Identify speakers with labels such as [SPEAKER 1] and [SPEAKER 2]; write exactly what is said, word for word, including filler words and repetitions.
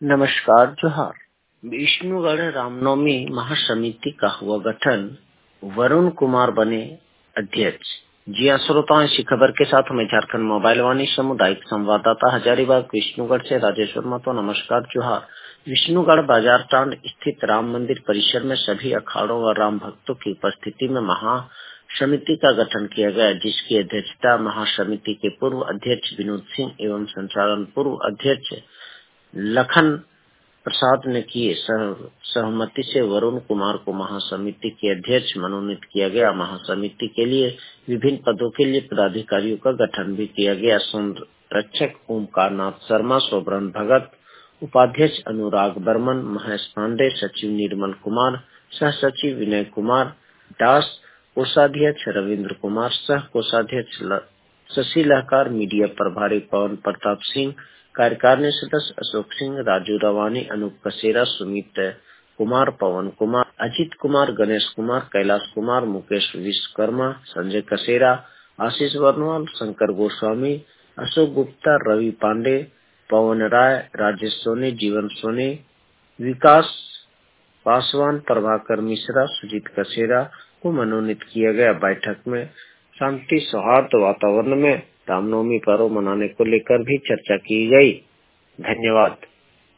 [SPEAKER 1] नमस्कार जोहार। विष्णुगढ़ रामनवमी महासमिति का हुआ गठन, वरुण कुमार बने अध्यक्ष। जी हाँ श्रोताओं, इसी खबर के साथ हमें झारखंड मोबाइल वाणी सामुदायिक संवाददाता हजारीबाग विष्णुगढ़ से राजेश वर्मा तो नमस्कार जोहार। विष्णुगढ़ बाजार टांड स्थित राम मंदिर परिसर में सभी अखाड़ों व राम भक्तों की उपस्थिति में महासमिति का गठन किया गया, जिसकी अध्यक्षता महासमिति के पूर्व अध्यक्ष विनोद सिंह एवं संचालन पूर्व अध्यक्ष लखन प्रसाद ने किए। सहमति से वरुण कुमार को महासमिति के अध्यक्ष मनोनीत किया गया। महासमिति के लिए विभिन्न पदों के लिए पदाधिकारियों का गठन भी किया गया। संरक्षक ओमकार नाथ शर्मा, सोबरन भगत, उपाध्यक्ष अनुराग बर्मन, महेश पांडे, सचिव निर्मल कुमार, सह सचिव विनय कुमार दास, कोषाध्यक्ष रविंद्र कुमार, सह कोषाध्यक्ष शशि लहकार, मीडिया प्रभारी पवन प्रताप सिंह, कार्यकारिणी सदस्य अशोक सिंह, राजू रवानी, अनूप कसेरा, सुमित कुमार, पवन कुमार, अजित कुमार, गणेश कुमार, कैलाश कुमार, मुकेश विश्वकर्मा, संजय कसेरा, आशीष वर्णवाल, शंकर गोस्वामी, अशोक गुप्ता, रवि पांडे, पवन राय, राजेश सोनी, जीवन सोनी, विकास पासवान, प्रभाकर मिश्रा, सुजीत कसेरा को मनोनीत किया गया। बैठक में शांति सौहार्द वातावरण में रामनवमी पर्व मनाने को लेकर भी चर्चा की गई। धन्यवाद।